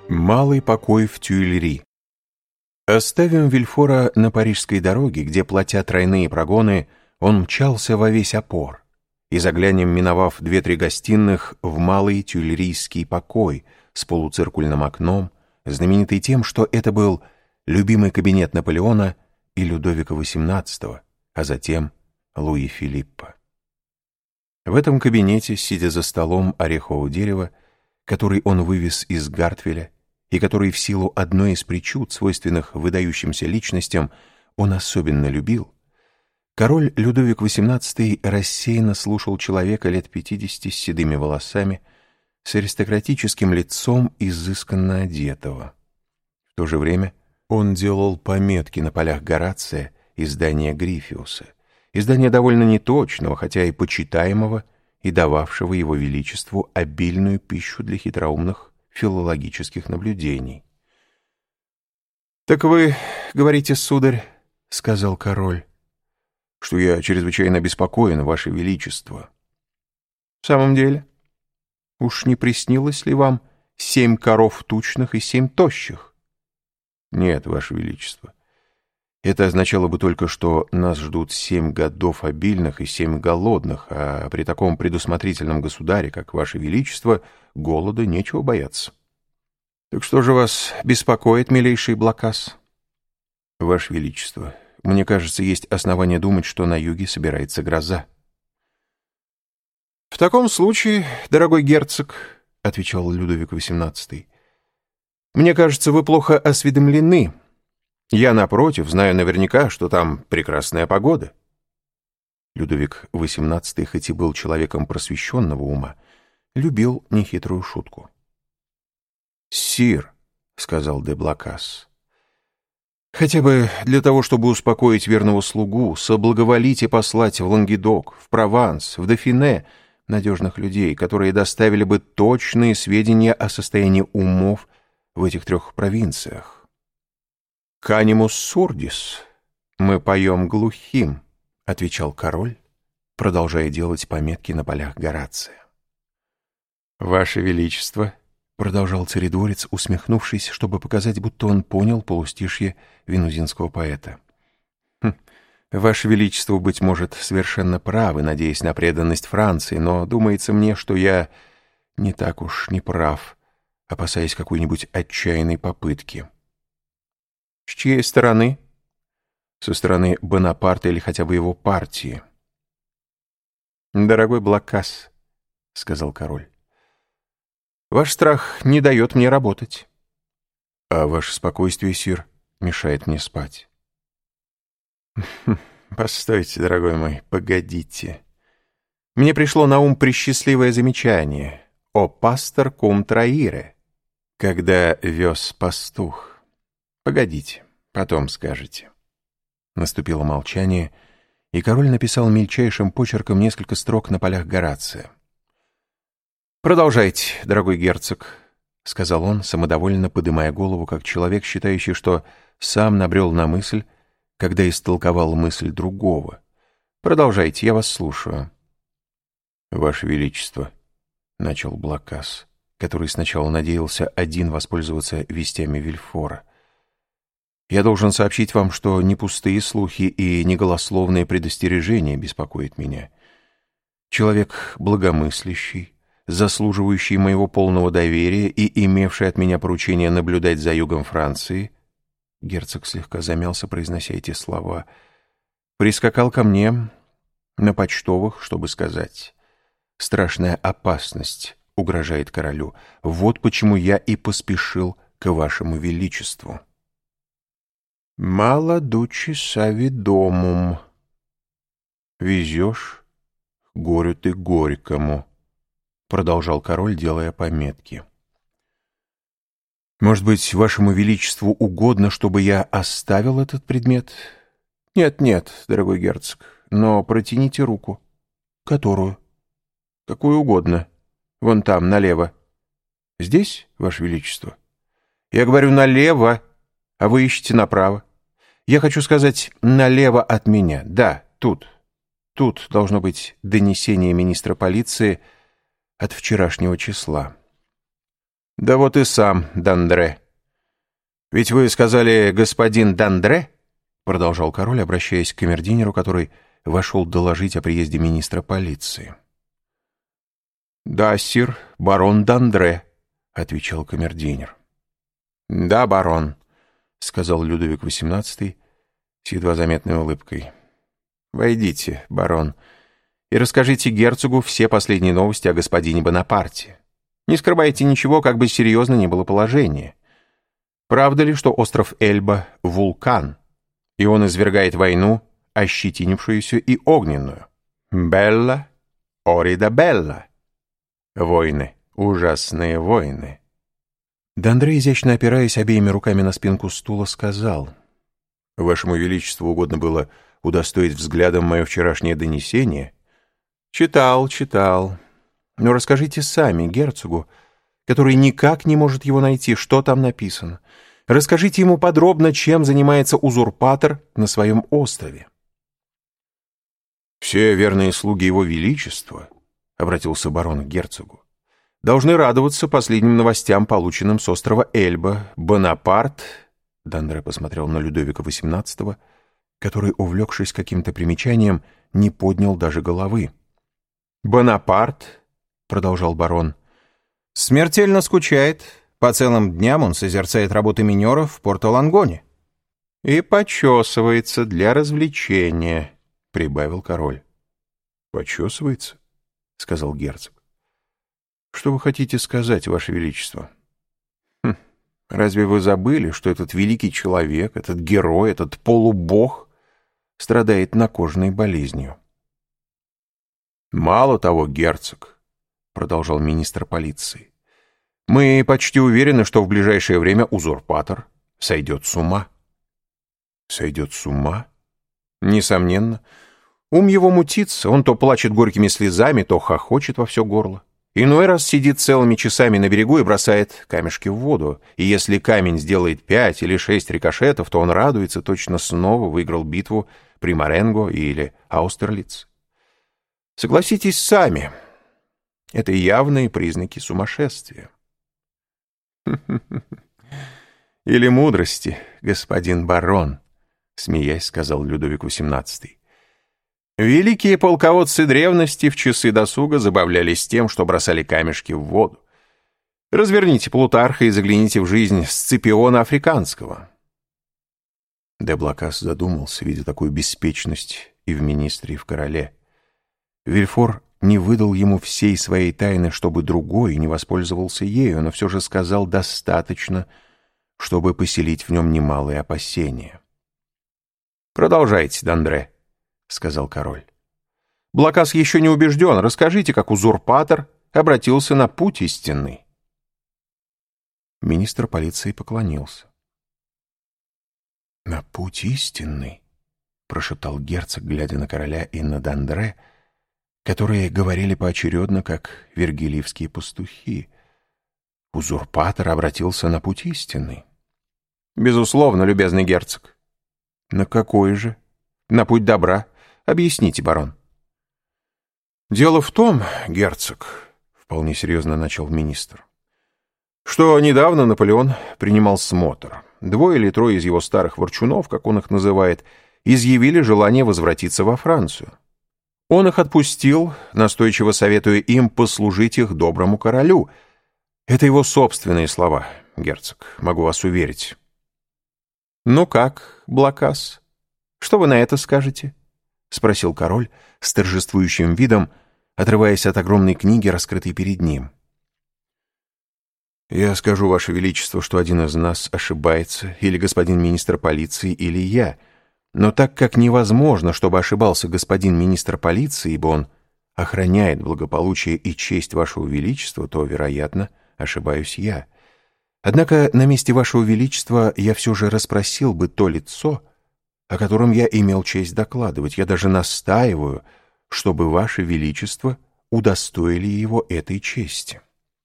Малый покой в Тюильри. Оставим Вильфора на парижской дороге, где, платя тройные прогоны, он мчался во весь опор, и заглянем, миновав 2-3 гостиных, в малый тюильрийский покой с полуциркульным окном, знаменитый тем, что это был любимый кабинет Наполеона и Людовика XVIII, а затем Луи Филиппа. В этом кабинете, сидя за столом орехового дерева, который он вывез из Гартвеля, и который в силу одной из причуд, свойственных выдающимся личностям, он особенно любил, король Людовик XVIII рассеянно слушал человека лет 50 с седыми волосами, с аристократическим лицом, изысканно одетого. В то же время он делал пометки на полях Горация издания Гриффиуса, издания довольно неточного, хотя и почитаемого, и дававшего его величеству обильную пищу для хитроумных филологических наблюдений. «Так вы говорите, сударь, — сказал король, — что я чрезвычайно обеспокоен, ваше величество. В самом деле, уж не приснилось ли вам 7 коров тучных и 7 тощих? Нет, ваше величество. Это означало бы только, что нас ждут 7 годов обильных и 7 голодных, а при таком предусмотрительном государе, как ваше величество, голода нечего бояться. Так что же вас беспокоит, милейший Блокас? Ваше величество, мне кажется, есть основания думать, что на юге собирается гроза. В таком случае, дорогой герцог, — отвечал Людовик XVIII, — мне кажется, вы плохо осведомлены. Я, напротив, знаю наверняка, что там прекрасная погода. Людовик XVIII, хоть и был человеком просвещенного ума, любил нехитрую шутку. «Сир», — сказал де Блокас, — «хотя бы для того, чтобы успокоить верного слугу, соблаговолите послать в Лангедок, в Прованс, в Дофине надежных людей, которые доставили бы точные сведения о состоянии умов в этих 3 провинциях. «Канимус сурдис» — мы поем глухим, — отвечал король, продолжая делать пометки на полях Горация. «Ваше величество», — продолжал царедворец, усмехнувшись, чтобы показать, будто он понял полустишье венузинского поэта. «Ваше величество, быть может, совершенно правы, надеясь на преданность Франции, но думается мне, что я не так уж не прав, опасаясь какой-нибудь отчаянной попытки». «С чьей стороны?» «Со стороны Бонапарта или хотя бы его партии». «Дорогой Блокас, — сказал король, — ваш страх не дает мне работать». «А ваше спокойствие, сир, мешает мне спать». «Постойте, дорогой мой, погодите. Мне пришло на ум пресчастливое замечание «О пастор кум траире», когда вез пастух. Погодите, потом скажете». Наступило молчание, и король написал мельчайшим почерком несколько строк на полях Горация. «Продолжайте, дорогой герцог», — сказал он, самодовольно подымая голову, как человек, считающий, что сам набрел на мысль, когда истолковал мысль другого. «Продолжайте, я вас слушаю». «Ваше величество», — начал Блокас, который сначала надеялся один воспользоваться вестями Вильфора, «я должен сообщить вам, что не пустые слухи и не голословные предостережения беспокоят меня. Человек благомыслящий, заслуживающий моего полного доверия и имевший от меня поручение наблюдать за югом Франции», герцог слегка замялся, произнося эти слова, прискакал ко мне на почтовых, чтобы сказать: «Страшная опасность угрожает королю. Вот почему я и поспешил к вашему величеству». «Мало дучи савидомум. Везешь к горю ты горькому», — продолжал король, делая пометки. «Может быть, вашему величеству угодно, чтобы я оставил этот предмет?» «Нет, дорогой герцог, но протяните руку». «Которую?» «Какую угодно. Вон там, налево». «Здесь, ваше величество?» «Я говорю налево, а вы ищете направо. Я хочу сказать, налево от меня. Да, тут. Тут должно быть донесение министра полиции от вчерашнего числа». Да вот и сам Д'Андре. Ведь вы сказали господин Д'Андре? Продолжал король, обращаясь к камердинеру, который вошел доложить о приезде министра полиции. «Да, сир, барон Д'Андре», — отвечал камердинер. «Да, барон», — сказал Людовик XVIII с едва заметной улыбкой. «Войдите, барон, и расскажите герцогу все последние новости о господине Бонапарте. Не скрывайте ничего, как бы серьезно ни было положение. Правда ли, что остров Эльба — вулкан, и он извергает войну, ощетинившуюся и огненную? Белла, орида белла. Войны, ужасные войны». Д'Андре, изящно опираясь обеими руками на спинку стула, сказал: «Вашему Величеству угодно было удостоить взглядом мое вчерашнее донесение?» «Читал. Но расскажите сами герцогу, который никак не может его найти, что там написано. Расскажите ему подробно, чем занимается узурпатор на своем острове». «Все верные слуги его величества», — обратился барон к герцогу, «должны радоваться последним новостям, полученным с острова Эльба. Бонапарт...» Д'Андре посмотрел на Людовика XVIII, который, увлекшись каким-то примечанием, не поднял даже головы. «Бонапарт», — продолжал барон, — «смертельно скучает. По целым дням он созерцает работы минеров в Порто-Лангоне. И почесывается для развлечения», — прибавил король. «Почесывается?» — сказал герцог. «Что вы хотите сказать, Ваше Величество? Разве вы забыли, что этот великий человек, этот герой, этот полубог страдает накожной болезнью?» «Мало того, герцог», — продолжал министр полиции, «мы почти уверены, что в ближайшее время узурпатор сойдет с ума». «Сойдет с ума?» «Несомненно. Ум его мутится, он то плачет горькими слезами, то хохочет во все горло. Иной раз сидит целыми часами на берегу и бросает камешки в воду, и если камень сделает 5 или 6 рикошетов, то он радуется, точно снова выиграл битву при Маренго или Аустерлиц. Согласитесь сами, это явные признаки сумасшествия». «Или мудрости, господин барон», — смеясь сказал Людовик XVIII. «Великие полководцы древности в часы досуга забавлялись тем, что бросали камешки в воду. Разверните Плутарха и загляните в жизнь Сципиона Африканского». Де Блакас задумался, видя такую беспечность и в министре, и в короле. Вильфор не выдал ему всей своей тайны, чтобы другой не воспользовался ею, но все же сказал достаточно, чтобы поселить в нем немалые опасения. «Продолжайте, Д'Андре», — сказал король. «Блакас еще не убежден. Расскажите, как узурпатор обратился на путь истинный». Министр полиции поклонился. «На путь истинный», — прошептал герцог, глядя на короля и на Д'Андре, которые говорили поочередно, как вергилиевские пастухи. «Узурпатор обратился на путь истинный». «Безусловно, любезный герцог». «На какой же?» «На путь добра. Объясните, барон». «Дело в том, герцог», — вполне серьезно начал министр, «что недавно Наполеон принимал смотр. 2 или 3 из его старых ворчунов, как он их называет, изъявили желание возвратиться во Францию. Он их отпустил, настойчиво советуя им послужить их доброму королю. Это его собственные слова, герцог, могу вас уверить». «Ну как, Блакас, что вы на это скажете?» — спросил король с торжествующим видом, отрываясь от огромной книги, раскрытой перед ним. «Я скажу, Ваше Величество, что один из нас ошибается, или господин министр полиции, или я. Но так как невозможно, чтобы ошибался господин министр полиции, ибо он охраняет благополучие и честь Вашего Величества, то, вероятно, ошибаюсь я. Однако на месте Вашего Величества я все же расспросил бы то лицо, о котором я имел честь докладывать. Я даже настаиваю, чтобы Ваше Величество удостоили его этой чести».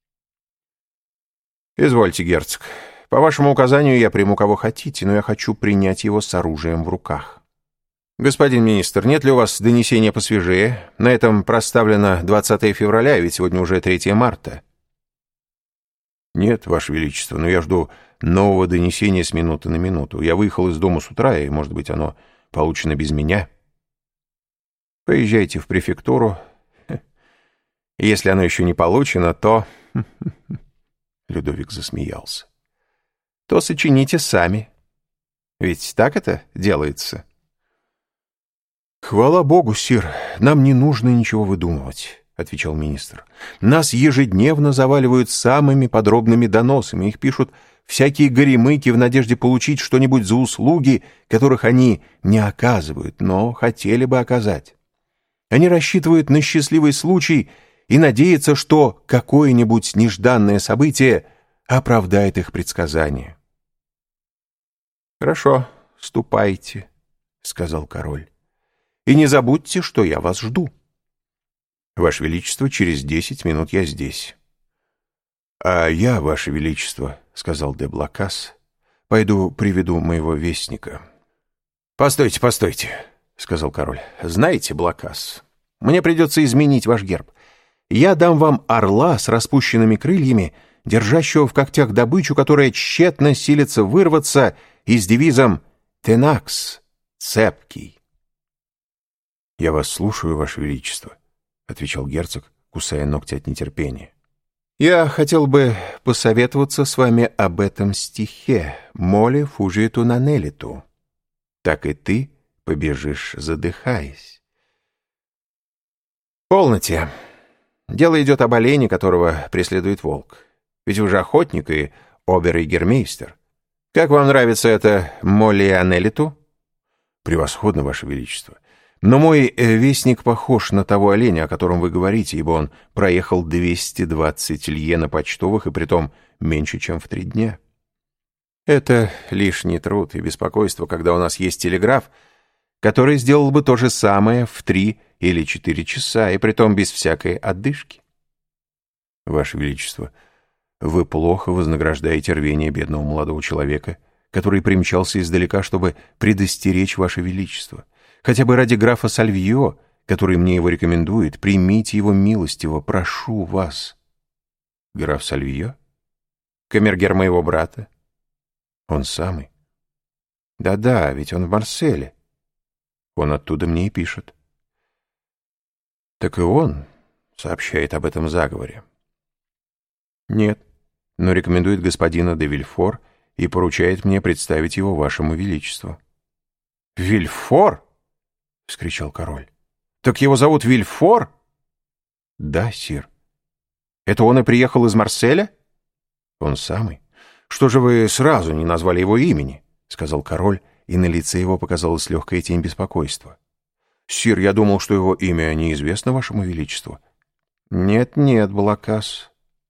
«Извольте, герцог. По вашему указанию я приму кого хотите, но я хочу принять его с оружием в руках. Господин министр, нет ли у вас донесения посвежее? На этом проставлено 20 февраля, ведь сегодня уже 3 марта». «Нет, Ваше Величество, но я жду нового донесения с минуты на минуту. Я выехал из дома с утра, и, может быть, оно получено без меня. Поезжайте в префектуру. Если оно еще не получено, то...» Людовик засмеялся. «То сочините сами. Ведь так это делается?» «Хвала Богу, сир, нам не нужно ничего выдумывать», — отвечал министр. «Нас ежедневно заваливают самыми подробными доносами. Их пишут всякие горемыки в надежде получить что-нибудь за услуги, которых они не оказывают, но хотели бы оказать. Они рассчитывают на счастливый случай и надеются, что какое-нибудь нежданное событие оправдает их предсказания». «Хорошо, ступайте», — сказал король. «И не забудьте, что я вас жду». «Ваше Величество, через 10 минут я здесь». «А я, Ваше Величество, — сказал де Блакас, — пойду приведу моего вестника». «Постойте, постойте, — сказал король. — Знаете, Блакас, мне придется изменить ваш герб. Я дам вам орла с распущенными крыльями, держащего в когтях добычу, которая тщетно силится вырваться, и с девизом «Тенакс» — «Цепкий». «Я вас слушаю, Ваше Величество», — отвечал герцог, кусая ногти от нетерпения. «Я хотел бы посоветоваться с вами об этом стихе «Моле фужиту нанелиту». Так и ты побежишь, задыхаясь. Полноте. Дело идет об олене, которого преследует волк. Ведь вы же охотник и обер-егермейстер. Как вам нравится это «Моле анелиту»?» «Превосходно, Ваше Величество. Но мой вестник похож на того оленя, о котором вы говорите, ибо он проехал 220 лье на почтовых, и притом меньше, чем в 3 дня. Это лишний труд и беспокойство, когда у нас есть телеграф, который сделал бы то же самое в 3 или 4 часа, и притом без всякой отдышки». «Ваше Величество, вы плохо вознаграждаете рвение бедного молодого человека, который примчался издалека, чтобы предостеречь Ваше Величество. Хотя бы ради графа Сальвио, который мне его рекомендует, примите его милостиво, прошу вас». «Граф Сальвио? Камергер моего брата?» «Он самый». «Да-да, ведь он в Марселе. Он оттуда мне и пишет». «Так и он сообщает об этом заговоре». «Нет, но рекомендует господина де Вильфор и поручает мне представить его Вашему Величеству». «Вильфор?» — вскричал король. «Так его зовут Вильфор?» «Да, сир». «Это он и приехал из Марселя?» «Он самый». «Что же вы сразу не назвали его имени?» — сказал король, и на лице его показалась легкая тень беспокойства. «Сир, я думал, что его имя неизвестно Вашему Величеству». «Нет-нет, Блакас.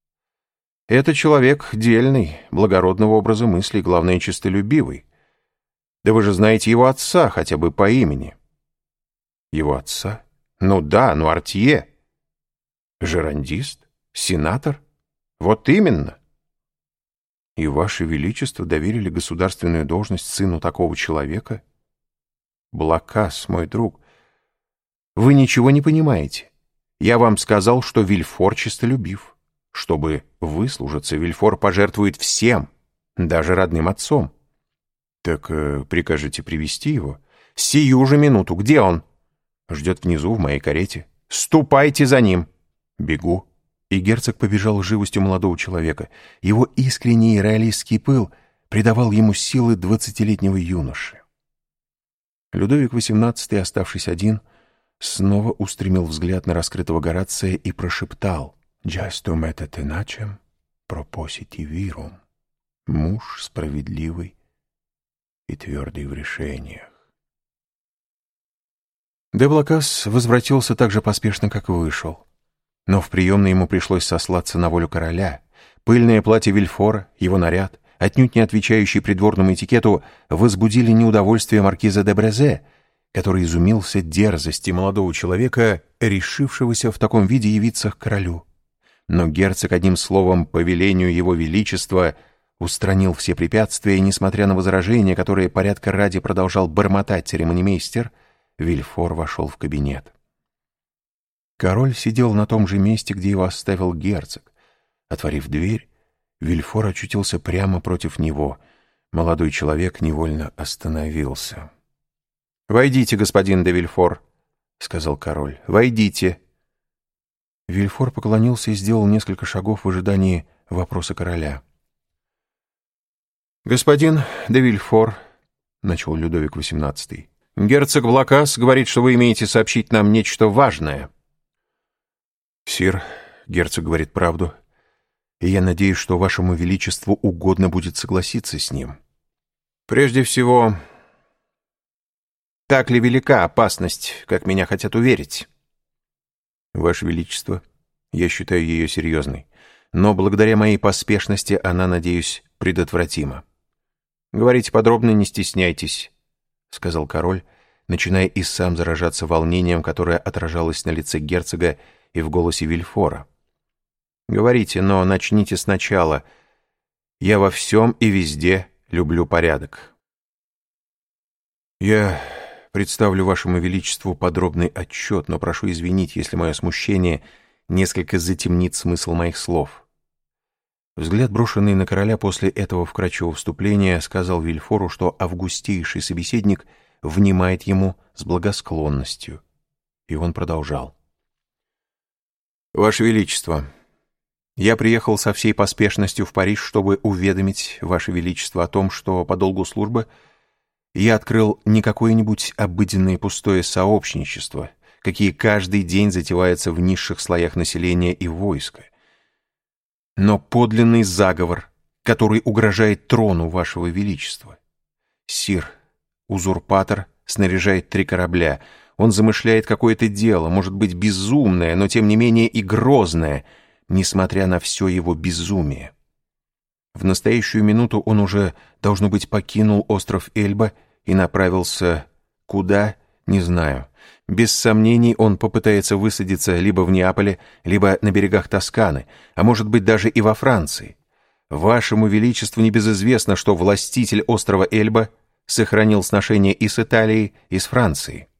Это человек дельный, благородного образа мыслей, главное, честолюбивый. Да вы же знаете его отца, хотя бы по имени». «Его отца? Ну да, Нуартье. Жерандист? Сенатор? Вот именно». «И Ваше Величество доверили государственную должность сыну такого человека?» «Блакас, мой друг, вы ничего не понимаете. Я вам сказал, что Вильфор честолюбив. Чтобы выслужиться, Вильфор пожертвует всем, даже родным отцом». «Так прикажете привести его?» «Сию же минуту. Где он?» «Ждет внизу, в моей карете». «Ступайте за ним». «Бегу». И герцог побежал с живостью молодого человека. Его искренний реалистский пыл придавал ему силы 20-летнего юноши. Людовик XVIII, оставшись один, снова устремил взгляд на раскрытого Горация и прошептал «Justum et tenacem propositi virum» — «Муж справедливый и твердый в решениях». Де Блакас возвратился так же поспешно, как вышел. Но в приемной ему пришлось сослаться на волю короля. Пыльное платье Вильфора, его наряд, отнюдь не отвечающий придворному этикету, возбудили неудовольствие маркиза де Брезе, который изумился дерзости молодого человека, решившегося в таком виде явиться к королю. Но герцог одним словом по велению его величества устранил все препятствия, и, несмотря на возражения, которые порядка ради продолжал бормотать церемонимейстер, Вильфор вошел в кабинет. Король сидел на том же месте, где его оставил герцог. Отворив дверь, Вильфор очутился прямо против него. Молодой человек невольно остановился. «Войдите, господин де Вильфор», — сказал король. «Войдите». Вильфор поклонился и сделал несколько шагов в ожидании вопроса короля. «Господин де Вильфор», — начал Людовик XVIII, — «герцог Блокас говорит, что вы имеете сообщить нам нечто важное». «Сир, герцог говорит правду, и я надеюсь, что вашему величеству угодно будет согласиться с ним». «Прежде всего, так ли велика опасность, как меня хотят уверить?» «Ваше величество, я считаю ее серьезной, но благодаря моей поспешности она, надеюсь, предотвратима». «Говорите подробно, не стесняйтесь», — сказал король, начиная и сам заражаться волнением, которое отражалось на лице герцога и в голосе Вильфора. «Говорите, но начните сначала. Я во всем и везде люблю порядок». «Я представлю вашему величеству подробный отчет, но прошу извинить, если мое смущение несколько затемнит смысл моих слов». Взгляд, брошенный на короля после этого вкрадчивого вступления, сказал Вильфору, что августейший собеседник внимает ему с благосклонностью. И он продолжал. «Ваше Величество, я приехал со всей поспешностью в Париж, чтобы уведомить Ваше Величество о том, что по долгу службы я открыл не какое-нибудь обыденное и пустое сообщничество, какие каждый день затеваются в низших слоях населения и войска, но подлинный заговор, который угрожает трону Вашего Величества. Сир, узурпатор снаряжает 3 корабля. Он замышляет какое-то дело, может быть, безумное, но тем не менее и грозное, несмотря на все его безумие. В настоящую минуту он уже, должно быть, покинул остров Эльба и направился куда, не знаю. Без сомнений, он попытается высадиться либо в Неаполе, либо на берегах Тосканы, а может быть даже и во Франции. Вашему Величеству небезызвестно, что властитель острова Эльба сохранил сношения и с Италией, и с Францией.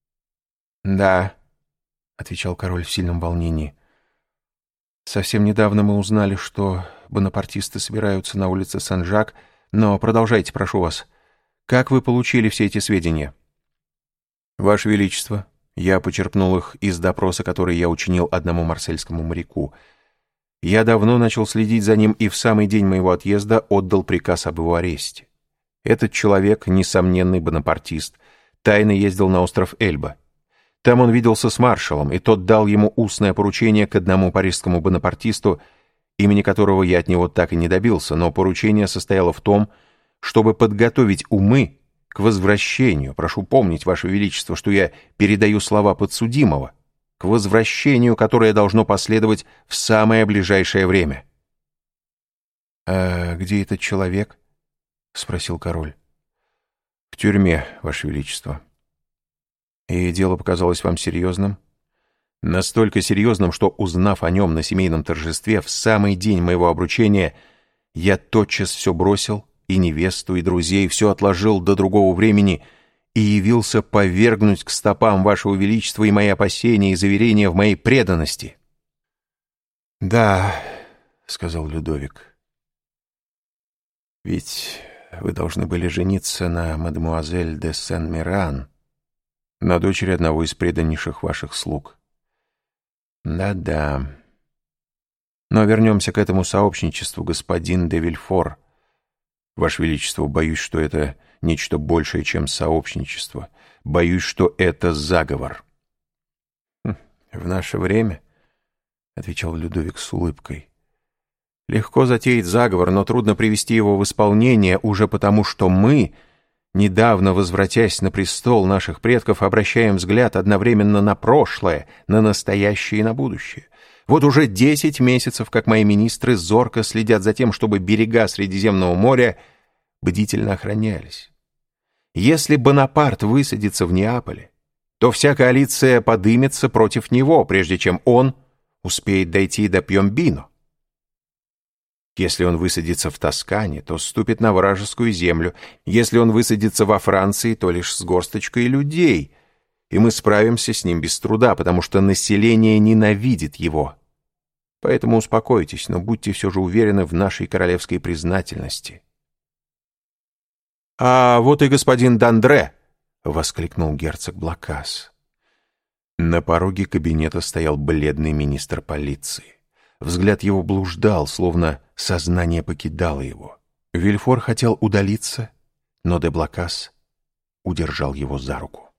«Да», — отвечал король в сильном волнении, — «совсем недавно мы узнали, что бонапартисты собираются на улице Сен-Жак, но продолжайте, прошу вас. Как вы получили все эти сведения?» «Ваше Величество, я почерпнул их из допроса, который я учинил одному марсельскому моряку. Я давно начал следить за ним и в самый день моего отъезда отдал приказ об его аресте. Этот человек, несомненный бонапартист, тайно ездил на остров Эльба. Там он виделся с маршалом, и тот дал ему устное поручение к одному парижскому бонапартисту, имени которого я от него так и не добился, но поручение состояло в том, чтобы подготовить умы к возвращению, прошу помнить, Ваше Величество, что я передаю слова подсудимого, к возвращению, которое должно последовать в самое ближайшее время. «А где этот человек?» — спросил король. «В тюрьме, Ваше Величество». «И дело показалось вам серьезным?» «Настолько серьезным, что, узнав о нем на семейном торжестве, в самый день моего обручения, я тотчас все бросил, и невесту, и друзей, все отложил до другого времени и явился повергнуть к стопам Вашего Величества и мои опасения и заверения в моей преданности». «Да», — сказал Людовик, — «ведь вы должны были жениться на мадемуазель де Сен-Миран, на дочери одного из преданнейших ваших слуг». «Да-да. Но вернемся к этому сообщничеству, господин де Вильфор. Ваше Величество, боюсь, что это нечто большее, чем сообщничество. Боюсь, что это заговор». «В наше время, — отвечал Людовик с улыбкой, — легко затеять заговор, но трудно привести его в исполнение уже потому, что мы, недавно возвратясь на престол наших предков, обращаем взгляд одновременно на прошлое, на настоящее и на будущее. Вот уже 10 месяцев, как мои министры зорко следят за тем, чтобы берега Средиземного моря бдительно охранялись. Если Бонапарт высадится в Неаполе, то вся коалиция подымется против него, прежде чем он успеет дойти до Пьомбино. Если он высадится в Тоскане, то ступит на вражескую землю. Если он высадится во Франции, то лишь с горсточкой людей, и мы справимся с ним без труда, потому что население ненавидит его. Поэтому успокойтесь, но будьте все же уверены в нашей королевской признательности». «А вот и господин Д'Андре!» — воскликнул герцог Блокас. На пороге кабинета стоял бледный министр полиции. Взгляд его блуждал, словно сознание покидало его. Вильфор хотел удалиться, но де Блокас удержал его за руку.